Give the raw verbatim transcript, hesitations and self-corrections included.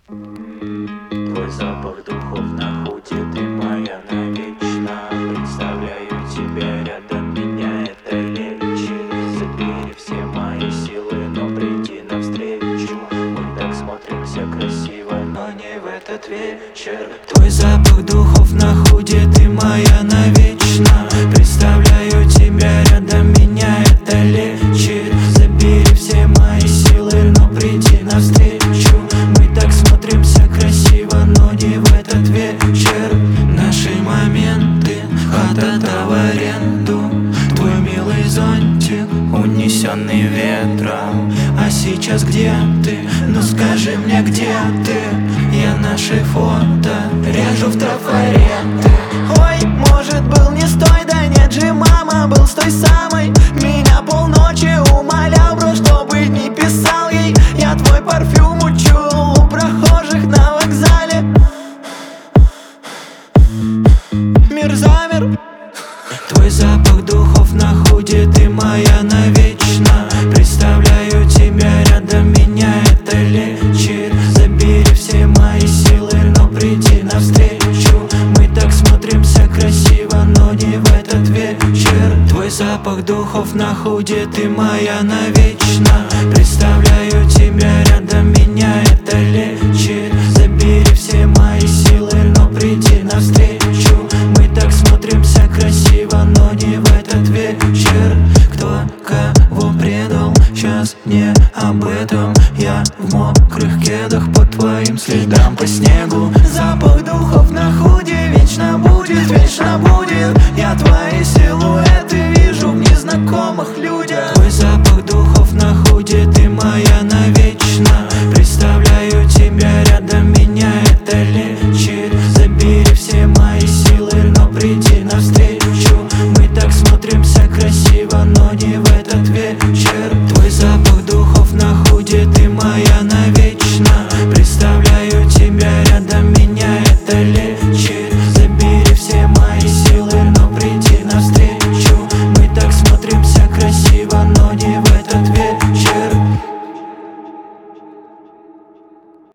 Твой запах духов на худе, ты моя навечно. Представляю тебя рядом, меня это лечит. Забери все мои силы, но приди навстречу. Мы так смотримся красиво, но не в этот вечер. Твой запах духов на худе, ты моя навечно. Представляю тебя рядом, меня это лечит. Забери все мои силы, но приди навстречу. Мы так смотримся красиво, но не в этот вечер. Наши моменты, хата-то в аренду. Твой милый зонтик, унесенный ветром. А сейчас где ты? Ну скажи мне, где ты? Я наши фото режу в трафареты. Ой, может был не с той, да нет же, мама, был с той самой. Меня полночи умолял, бро, чтобы не писал ей. Я твой парфюм учуял у прохожих на вокзале. Мир замер. Твой запах духов на худе, ты моя навечно. Представляю тебя рядом, меня это лечит. Забери все мои силы, но приди навстречу. Мы так смотримся красиво, но не в этот вечер. Твой запах духов на худе, ты моя навечно. Представляю тебя рядом, меня это лечит. Забери все мои силы, но приди навстречу. Мы так смотримся красиво, но не в этот вечер. Кто кого предал, сейчас не об этом. Я в мокрых кедах по твоим следам по снегу. Запах духов на худе вечно будет, вечно будет. Я твои силуэты вижу в незнакомых людях. Твой запах